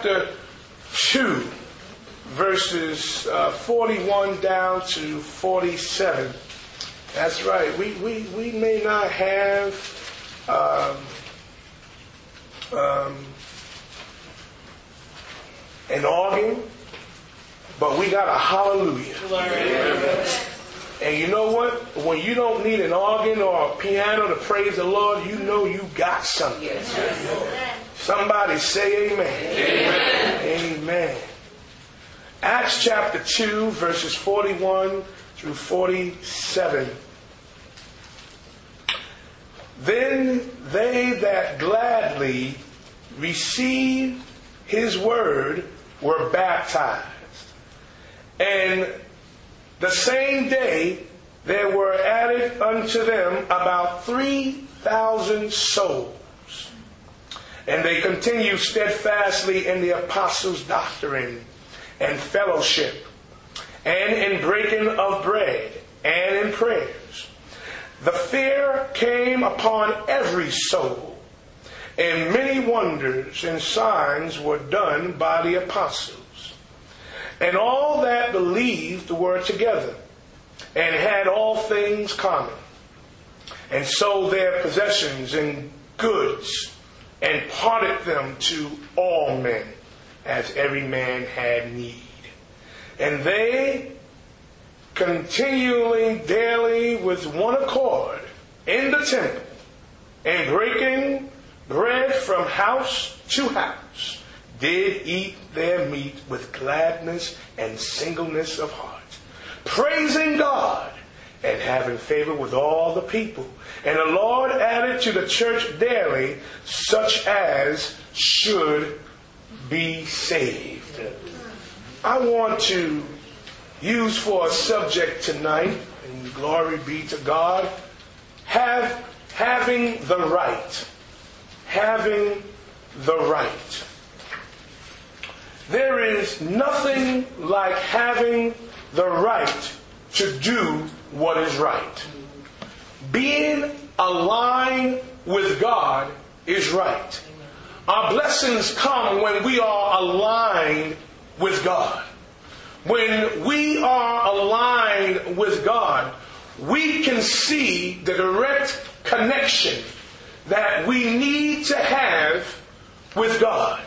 chapter 2, verses 41 down to 47. That's right. We may not have an organ, but we got a hallelujah. And you know what? When you don't need an organ or a piano to praise the Lord, you know you got something. Yes. Somebody say amen. Amen. Amen. Acts chapter 2, verses 41 through 47. Then they that gladly received his word were baptized. And the same day there were added unto them about 3,000 souls. And they continued steadfastly in the apostles' doctrine and fellowship, and in breaking of bread, and in prayers. The fear came upon every soul, and many wonders and signs were done by the apostles. And all that believed were together, and had all things common, and sold their possessions and goods, and parted them to all men, as every man had need. And they continually daily with one accord in the temple, and breaking bread from house to house, did eat their meat with gladness and singleness of heart, praising God and having favor with all the people. And the Lord added to the church daily such as should be saved. I want to use for a subject tonight, and glory be to God, having the right. Having the right. There is nothing like having the right to do what is right. Being aligned with God is right. Our blessings come when we are aligned with God. When we are aligned with God, we can see the direct connection that we need to have with God.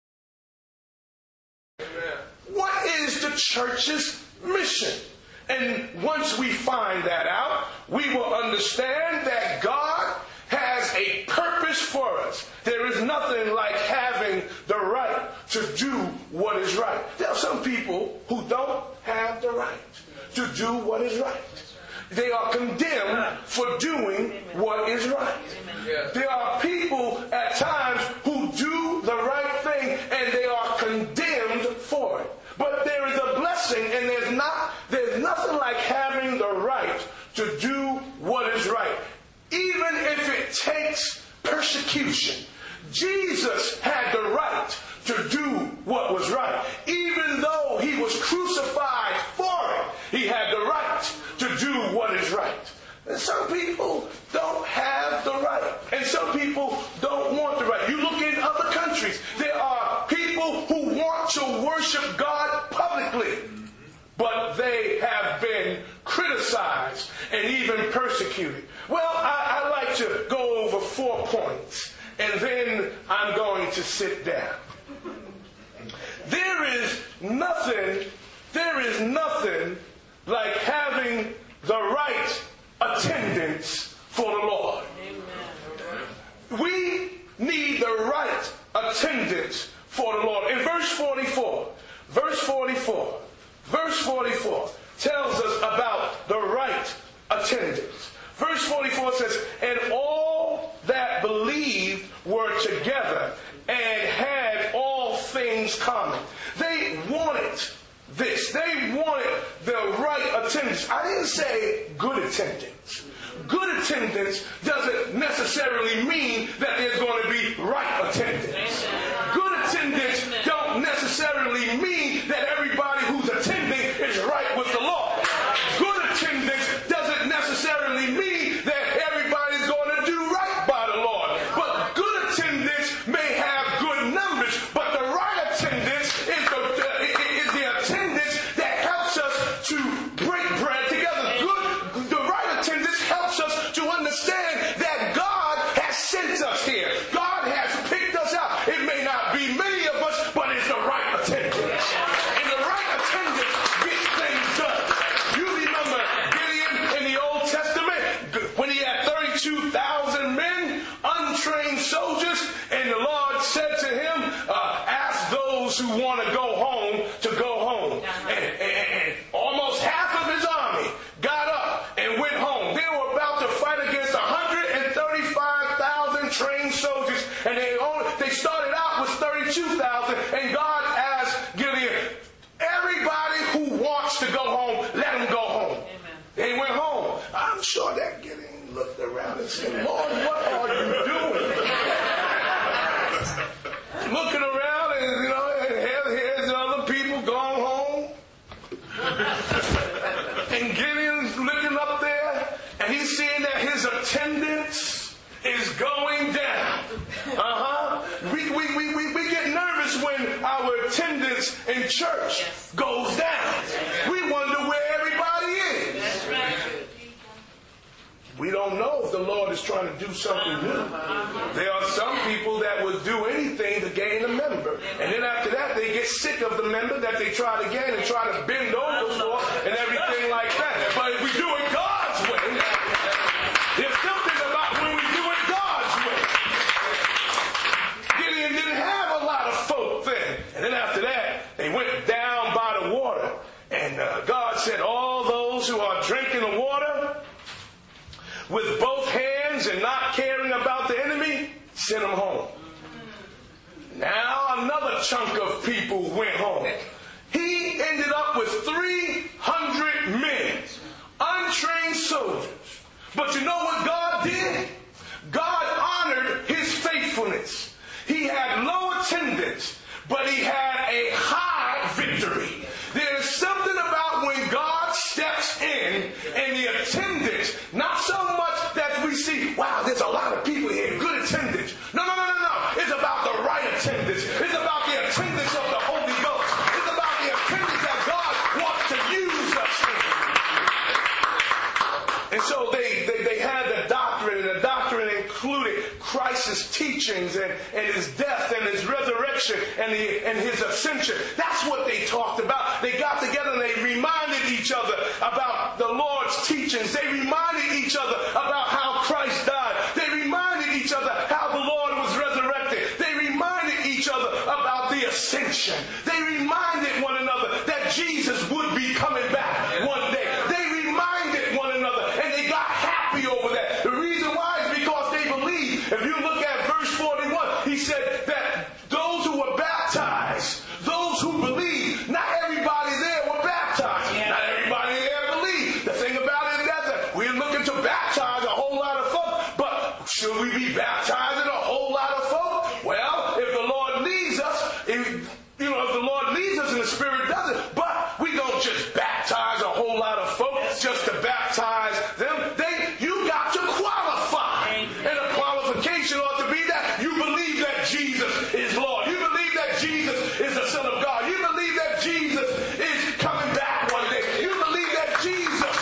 What is the church's mission? And once we find that out, we will understand that God has a purpose for us. There is nothing like having the right to do what is right. There are some people who don't have the right to do what is right. They are condemned for doing what is right. There are people at times who do the right thing and they are condemned for it. But there is a blessing, and there's nothing like having the right to do what is right, even if it takes persecution. Jesus had the right to do what was right. Even though he was crucified for it, he had the right to do what is right. And some people don't have the right. And some people don't want the right. You look in other countries, there are people who want to worship God publicly, but they have been criticized and even persecuted. Well, I like to go over 4 points, and then I'm going to sit down. There is nothing like having the right attendance for the Lord. Amen. We need the right attendance for the Lord. In verse 44 tells us about the right attendance. Verse 44 says, and all that believed were together and had all things common. They wanted this. They wanted the right attendance. I didn't say good attendance. Good attendance doesn't necessarily mean that there's going to be right attendance. Good attendance don't necessarily mean that everybody who's attending is right with the Lord. Good attendance doesn't necessarily mean that everybody's going to do right by the Lord. But good attendance may have good numbers, but the right attendance sure that Gideon looked around and said, Lord, what are you doing? Looking around and, here's other people gone home. And Gideon's looking up there and he's seeing that his attendance is going down. We get nervous when our attendance in church goes down. We wonder where everybody is. We don't know if the Lord is trying to do something new. There are some people that would do anything to gain a member. And then after that, they get sick of the member that they tried to gain and try to bend over for and everything like that. But if we do it God's way, there's something about when we do it God's way. Gideon didn't have a lot of folk then. And then after that, they went down by the water. And God said, all those who are drinking the water with both hands and not caring about the enemy, send them home. Now another chunk of people went home. He ended up with 300 men, untrained soldiers. But you know what God did? God honored his faithfulness. He had low attendance, but he had a high victory. There's something about when God steps in and the attendance, not so much that we see, wow, there's a lot of people here, good attendance. No. It's about the right attendance. It's about the attendance of the Holy Ghost. It's about the attendance that God wants to use us in. And so they had the doctrine, and the doctrine included Christ's teachings and his death and his resurrection and his ascension. That's what they talked about. They got together and they reminded each other about the Lord's teachings. They reminded each other about how Christ died. They reminded each other how the Lord was resurrected. They reminded each other about the ascension. They reminded one another that Jesus would be coming back one day. They reminded one another and they got happy over that. The reason why is because they believed. If you look at verse 41, he said that those who were baptized, those who believed, not everybody there were baptized. Yeah. Not everybody there believed. The thing about it is that we're looking to baptize a whole lot of folk, but should we be baptizing a whole lot of folk? Well, if the Lord leads us, if the Lord leads us and the Spirit does it, but we don't just baptize a whole lot of folk just to baptize them. You got to qualify. And the qualification ought to be that you believe that Jesus is Lord. You believe that Jesus is the Son of God. You believe that Jesus is coming back one day. You believe that Jesus.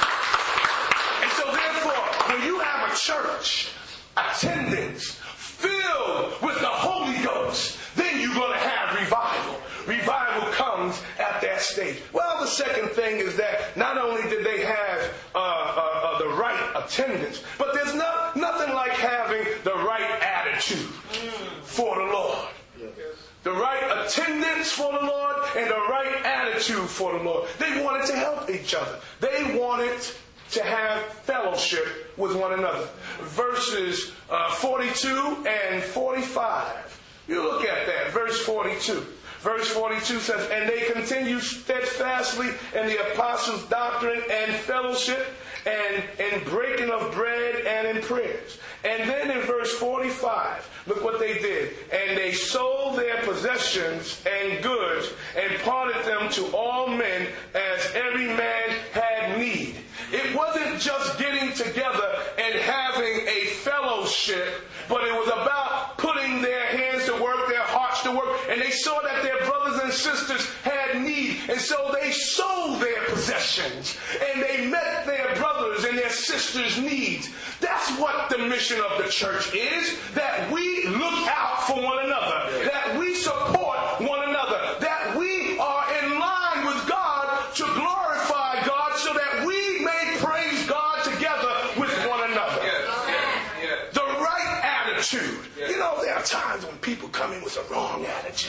And so therefore, when you have a church attendance filled with the Holy Ghost, then you're going to have revival. Revival comes at that stage. Well, the second thing is that not only did they have the right attendance, but there's nothing like having the right attitude for the Lord. The right attendance for the Lord and the right attitude for the Lord. They wanted to help each other. They wanted to have fellowship with one another. Verses 42 and 45. You look at that, verse 42. Verse 42 says, and they continue steadfastly in the apostles' doctrine and fellowship and in breaking of bread and in prayers. And then in verse 45, look what they did. And they sold their possessions and goods and parted them to all men as every man had need. It wasn't just getting together and having a fellowship, but it was about putting their hands to work, their hearts to work, and they saw that their brothers and sisters had need, and so they sold their possessions, and they met their brothers and their sisters' needs. That's what the mission of the church is, that we look out for one another, that we support one another, that we are in line with God to glorify God so that we may praise God together with one another. The right attitude. You know, there are times when people come in with a wrong attitude.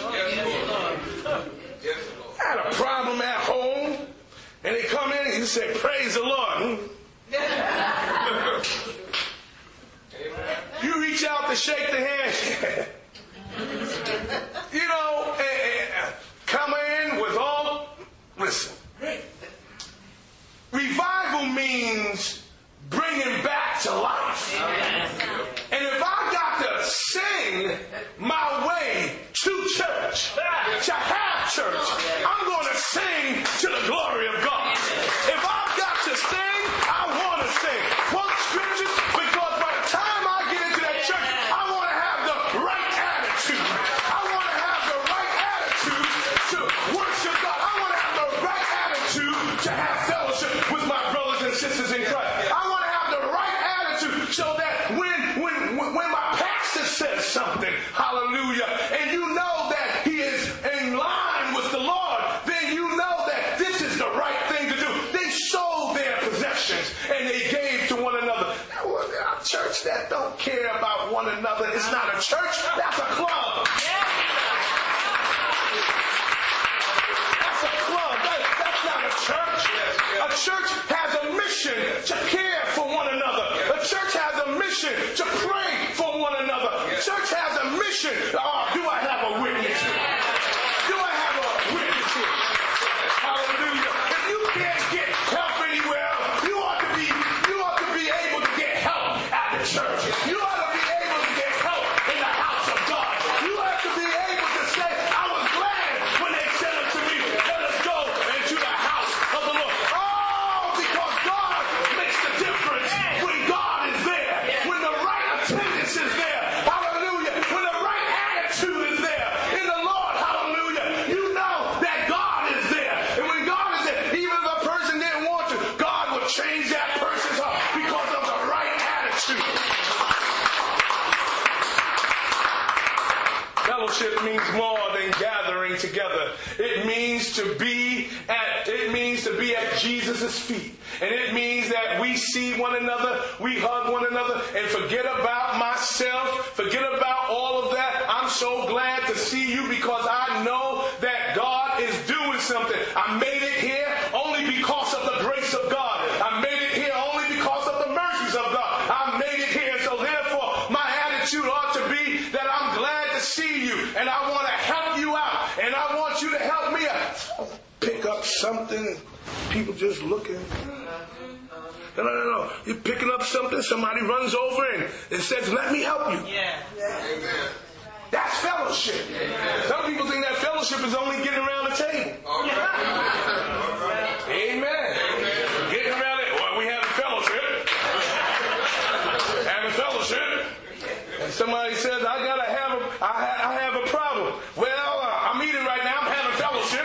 I had a problem at home, and they come in and you say, praise the Lord. You reach out to shake the hand. Come in with all, listen. Revival means bring him back to life. And if I got to sing my way to church, to have church, I'm going to sing to the glory of God. If I've got to sing, I want to sing. What scriptures? Because by the time I get into that church, I want to have the right attitude. I want to have the right attitude to worship God. I want to have the right attitude to have fellowship with my brothers and sisters in Christ. I want to have the right attitude so that when my pastor says something, hallelujah, and you know that he is in line with the Lord, then you know that this is the right thing to do. They sold their possessions and they gave to one another. A church that don't care about one another is not a church, that's a club. That's a club. That's not a church. A church has a mission to care for one another. A church has a mission to pray for one another. A church has a mission. Oh, do I have a witness here? Do I have a witness here? Hallelujah. If you can't get help anywhere, you ought to be able to get help at the church. You ought to be able to get help in the house of God. You ought to be able to say, I was glad when they said unto me, let us go into the house of the Lord. Oh, because God makes the difference when God is there. When the right attendance is there. Hallelujah. When the right attitude is there in the Lord. Hallelujah. You know that God is there. And when God is there, even if a person didn't want to, God will change that person's heart because of the right attitude. Fellowship means more than gathering together. It means to be at Jesus' feet. And it means that we see one another, we hug one another, and forget about myself, forget about all of that. I'm so glad to see you because I know that God is doing something. I made it here only because of the grace of God. I made it here only because of the mercies of God. I made it here, so therefore my attitude ought to be that I'm glad to see you and I want to help you out and I want you to help me out. Pick up something, people just looking. No. You're picking up something, somebody runs over and says, let me help you. Yeah. Amen. That's fellowship. Amen. Some people think that fellowship is only getting around the table. Okay. Amen. Amen. Getting around it. Well, we have a fellowship. Having fellowship. And somebody says, I have a problem. Well, I'm eating right now. I'm having fellowship.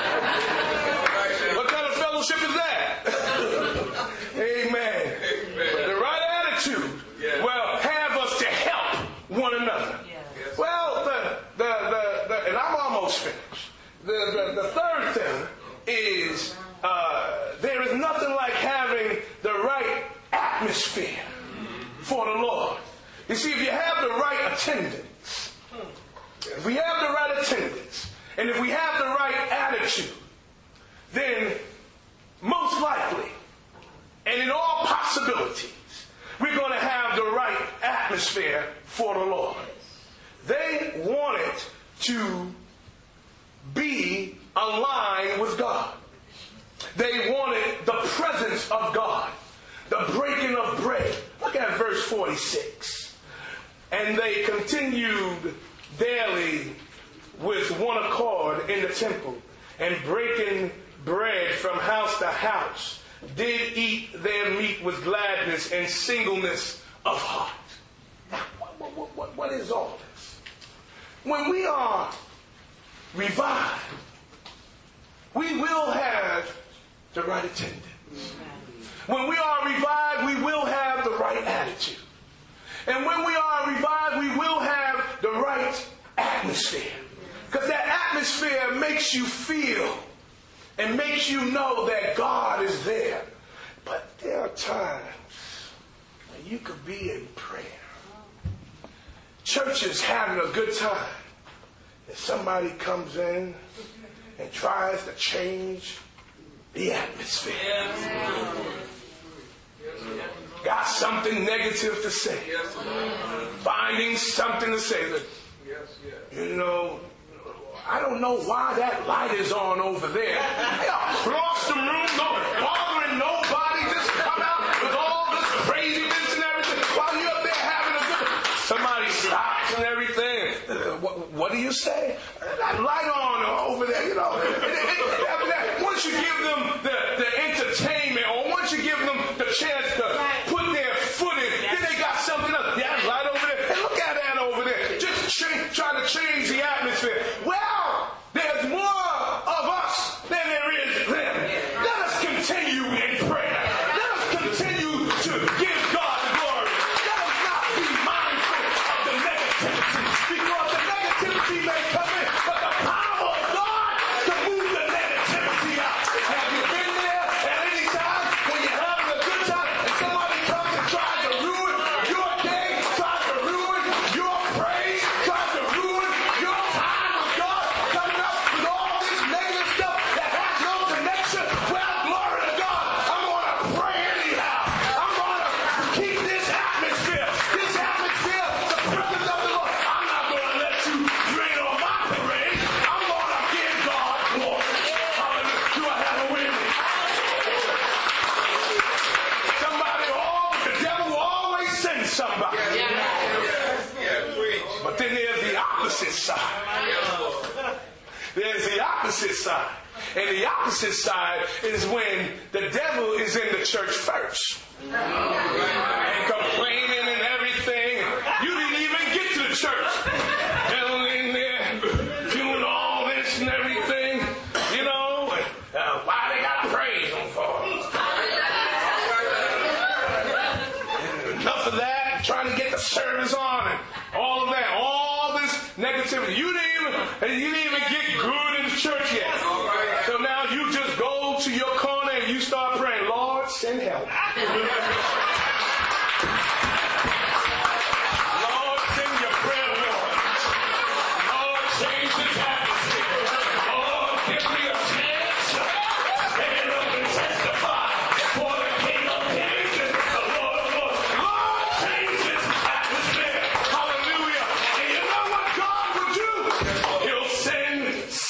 What kind of fellowship is that? Amen. But the right attitude will have us to help one another. Well, and I'm almost finished. The third thing is there is nothing like having the right atmosphere for the Lord. You see, if you have the right attendance, if we have the right attendance, and if we have the right attitude, then most likely, and in all possibilities, we're going to have the right atmosphere for the Lord. They wanted to be aligned with God. They wanted the presence of God, the breaking of bread. Look at verse 46. And they continued daily with one accord in the temple, and breaking bread from house to house, did eat their meat with gladness and singleness of heart. Now, what is all this? When we are revived, we will have the right attendance. When we are revived, we will have the right attitude. And when we are revived, we will have the right atmosphere. Because that atmosphere makes you feel and makes you know that God is there. But there are times when you could be in prayer. Church is having a good time. And somebody comes in and tries to change the atmosphere. Got something negative to say. Finding something to say that, you know, I don't know why that light is on over there. They across the room, no bothering nobody, just come out with all this And the opposite side is when the devil is in the church first. And complaining and everything. You didn't even get to the church. Devil in there doing all this and everything. You know, why they got to praise them for? Enough of that, trying to get the service on and all of that, all this negativity. You didn't even get good in the church yet. So now you just go to your corner and you start praying, Lord, send help. Lord, send your prayer, Lord. Lord, change this atmosphere. Lord, give me a chance to stand up and testify for the King of Kings and the Lord of Lords. Lord, change this atmosphere. Hallelujah. And you know what God will do? He'll send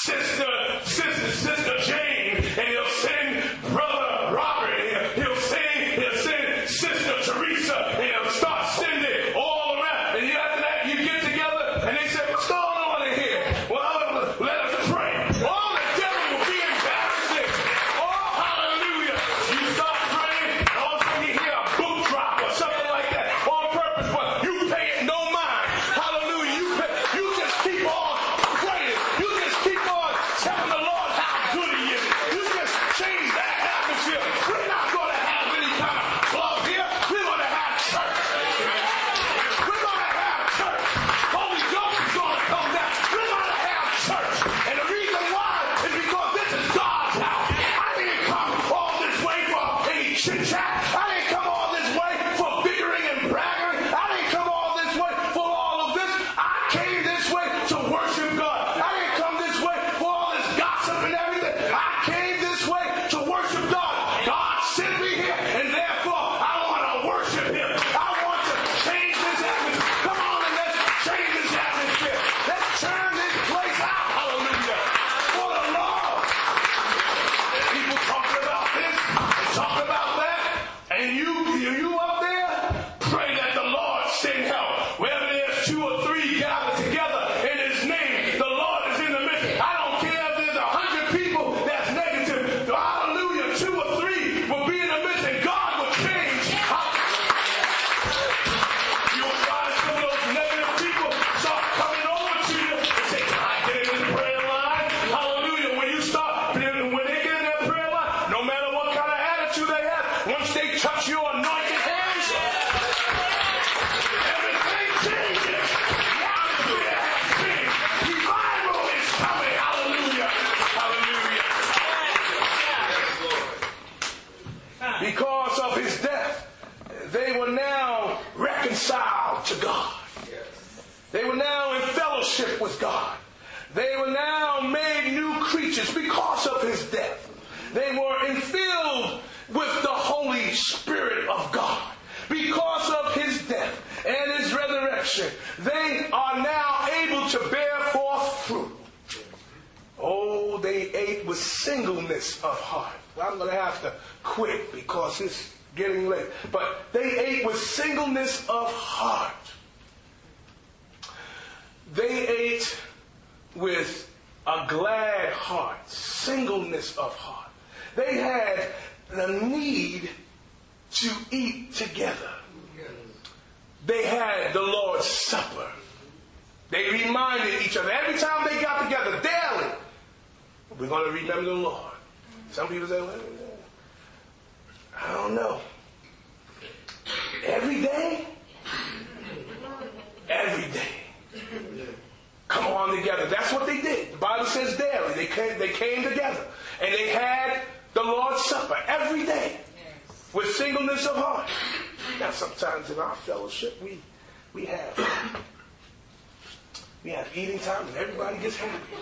Sister Jane, and he'll send Brother Robert, he'll send Sister Teresa, and he'll start sending all around. And after that, you get together, and they say, what's going on in here? Well, let us pray. All the devil will be embarrassing. Oh, hallelujah. You start praying, and all of a sudden you hear a book drop or something like that on purpose, but you pay it no mind. Hallelujah. You just keep on praying. You just keep on telling the Lord how good he is. You just change that atmosphere. We're not going to have any kind of club here. We're going to have church. We're going to have church. Holy Ghost is going to come down. We're going to have church. And the reason why is because this is God's house. I didn't come all this way for any chit-chat. I didn't come all this way for bickering and bragging. I didn't come all this way for all of this. I came this way to worship God. I didn't come this way for all this gossip and everything. I came this way to worship God. God sent me here, and therefore I want to worship him. I want to change this atmosphere. Come on and let's change this atmosphere. Let's turn this place out. Hallelujah. For the Lord. People talking about this and talking about that, and you up there, pray that the Lord send help. Whether there's 2 or 3 gathered together in his name, the Lord is in the midst. I don't care if there's 100 people that's negative. Hallelujah. 2 or 3 will be in the midst, and God will change. You'll find some of those negative people start coming over to you and say, can I get in the prayer line? Hallelujah. When they get in that prayer line, no matter what kind of attitude they have, once they touch your anointed hands, everything changes. The atmosphere has changed. Revival is coming. Hallelujah. Hallelujah. Because of his death, they were now reconciled to God. They were now in fellowship with God. They were now made new creatures because of his death. They were infilled with the Holy Spirit of God. Because of his death and his resurrection, they are now able to bear forth fruit. Oh, they ate with singleness of heart. Well, I'm going to have to quit because it's getting late. But they ate with singleness of heart. They ate with a glad heart, singleness of heart. They had the need to eat together. They had the Lord's Supper. They reminded each other every time they got together daily. We're going to remember the Lord. Some people say, well, I don't know. Every day? Every day. Come on together. That's what they did. The Bible says daily. They came together. And they had the Lord's Supper every day. With singleness of heart. Now sometimes in our fellowship we have eating time and everybody gets happy.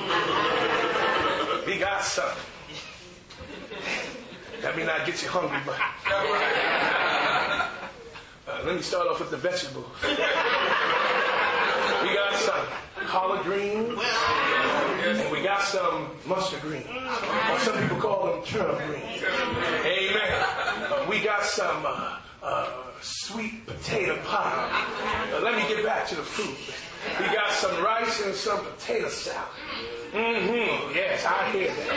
We got something. That may not get you hungry, but let me start off with the vegetables. We got some collard greens, and we got some mustard greens, or some people call them turnip greens. Amen. We got some sweet potato pie. Let me get back to the food. We got some rice and some potato salad. Mm-hmm. Yes, I hear that.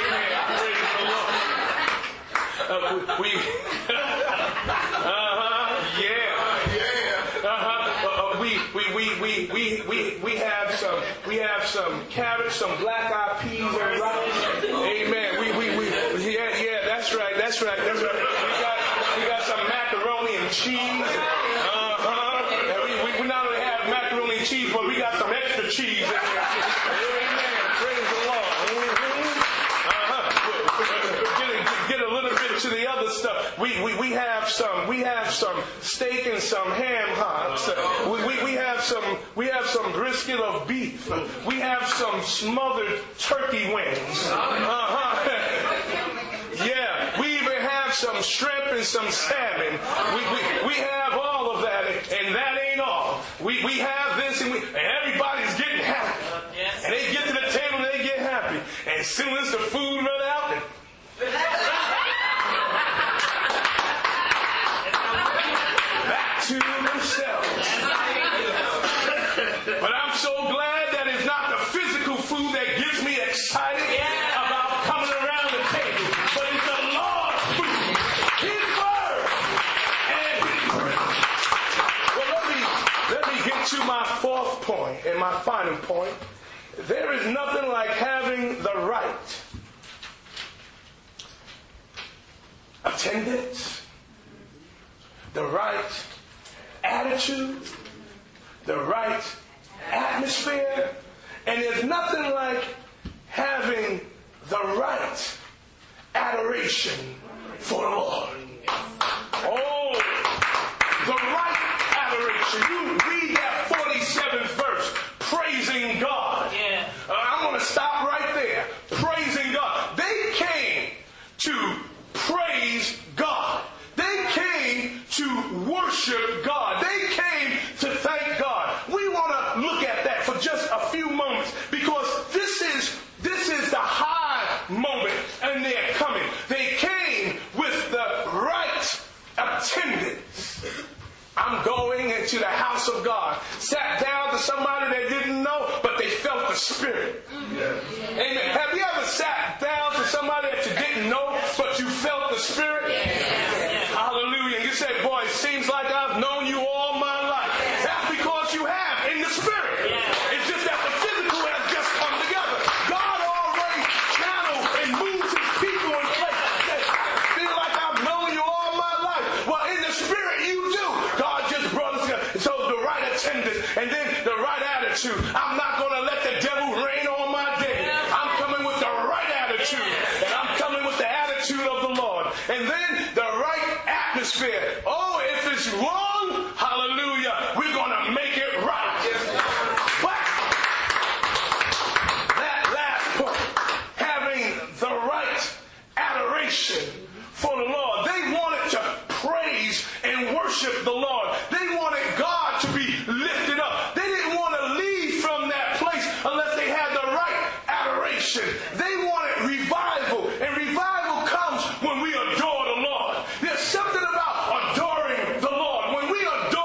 Amen. I praise the Lord. We have some carrots, some black eyed peas and rice. Amen. That's right. We got some macaroni and cheese. We not only have macaroni and cheese, but we got some extra cheese. Amen. Praise the Lord. Get a little bit to the other stuff. We have some steak and some ham hocks. We have some brisket of beef. We have some smothered turkey wings. Yeah, we even have some shrimp and some salmon. We have all of that, and that ain't all. We have this, and everybody's getting happy. And they get to the table and they get happy. And as soon as the food run out, back to themselves. But I'm so glad that it's not the physical food that gets me excited about coming around the table, but it's the Lord's food, His word, and His word. Well, let me get to my fourth point and my final point. There is nothing like having the right attendance, the right attitude, the right atmosphere, and there's nothing like having the right adoration for the Lord. Oh, the right adoration. You read that 47th verse, praising God. I'm going to stop right there. Praising God. They came to praise God. They came to worship God. They came to thank God. We want to look at that for just a few moments, because this is the high moment and they're coming. They came with the right attendance. I'm going into the house of God. Sat down to somebody they didn't know, but they felt the Spirit. Amen. Have you ever sat down to somebody that you didn't know, but you felt the Spirit? Hallelujah. You say, boy, it seems like I've known you all my life. That's because you have in the Spirit. It's just that the physical has just come together. God already channels and moves His people in places. I feel like I've known you all my life. Well, in the Spirit you do. God just brought us together. So the right attendance and then the right attitude. I'm not going to let the devil reign on my day. I'm coming with the right attitude. And I'm coming with the attitude of the Lord. And then the right atmosphere. Oh, if it's wrong, hallelujah, we're going to make it right. But that last point, having the right adoration for the Lord. They wanted to praise and worship the Lord. They wanted God to be lifted up. They didn't want to leave from that place unless they had the right adoration. They wanted revival, and revival comes when we adore the Lord. There's something about adoring the Lord. When we adore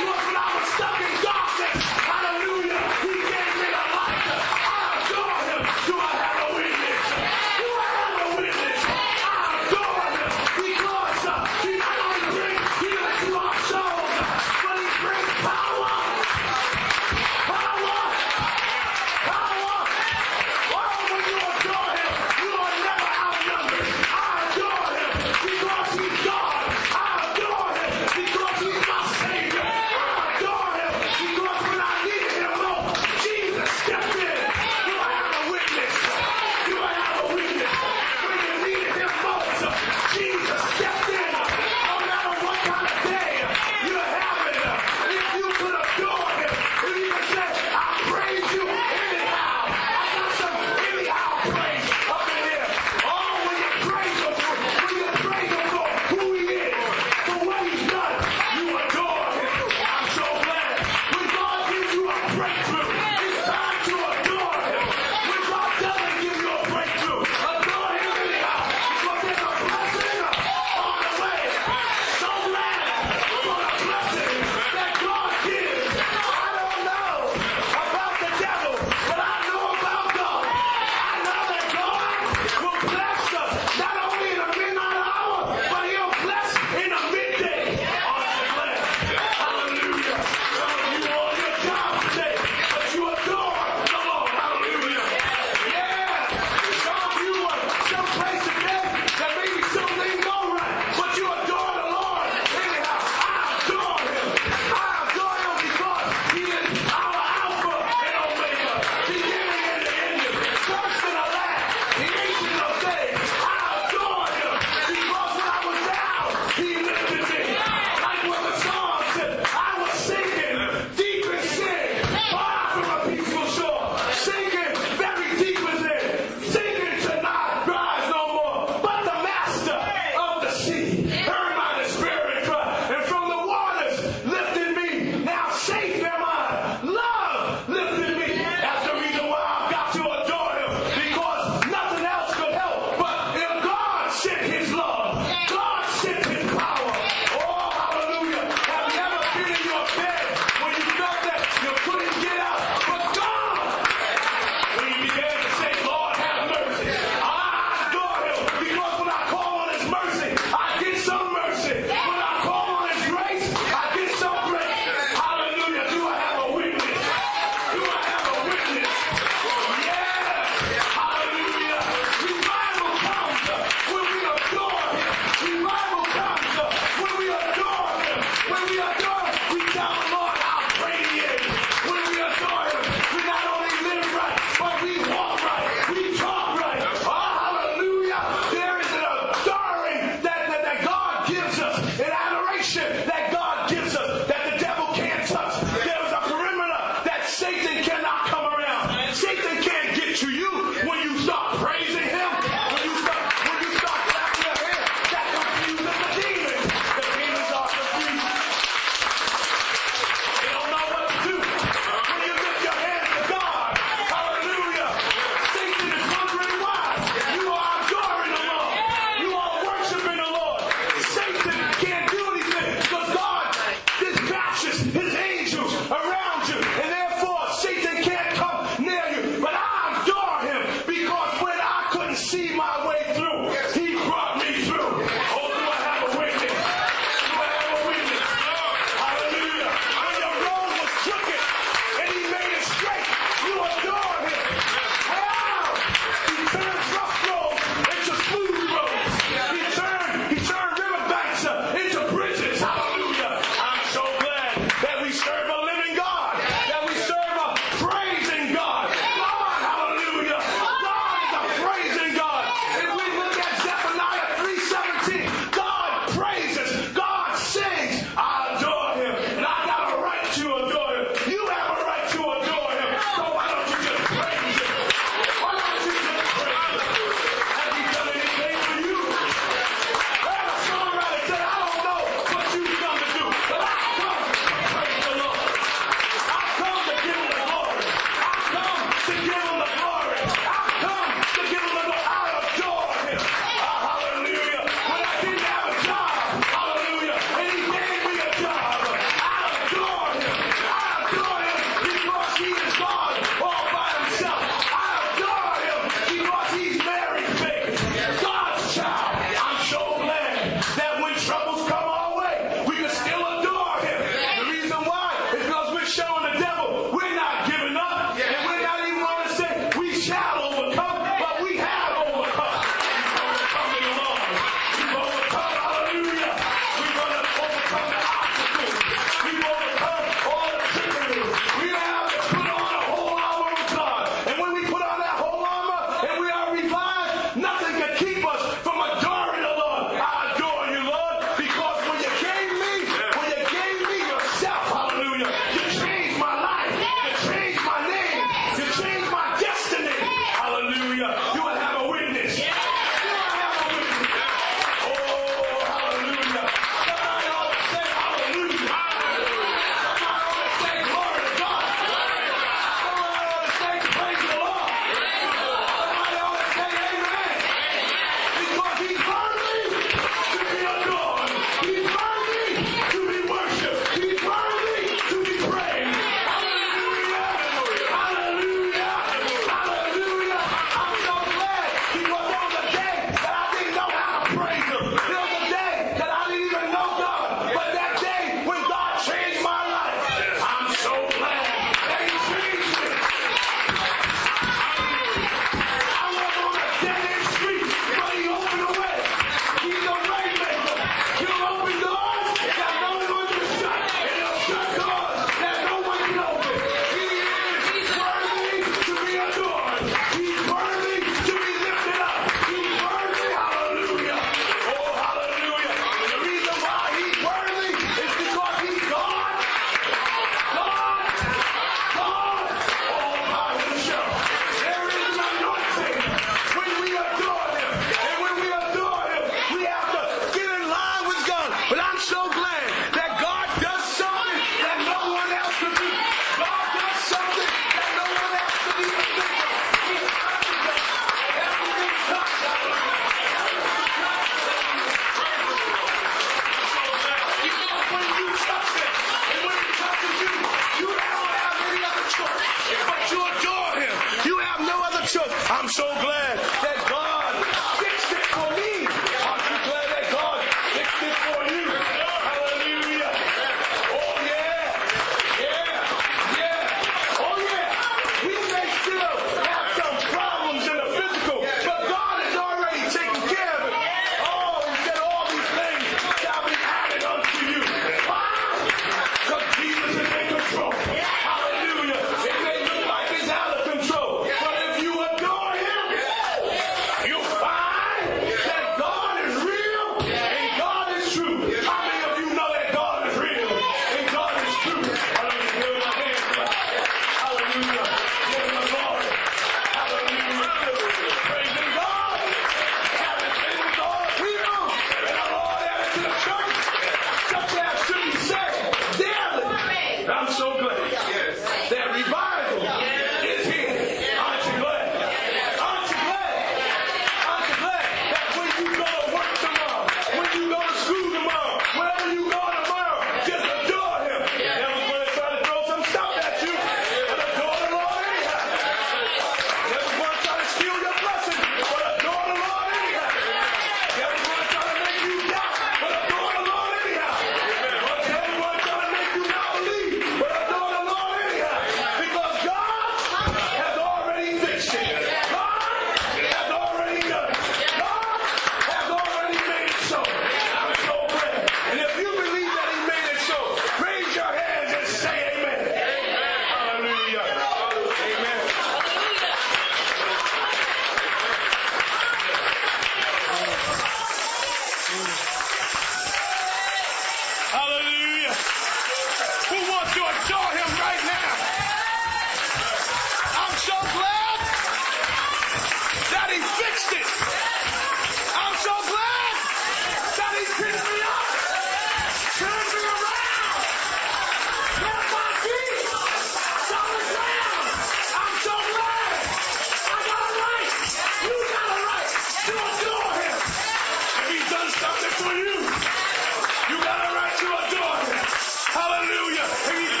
He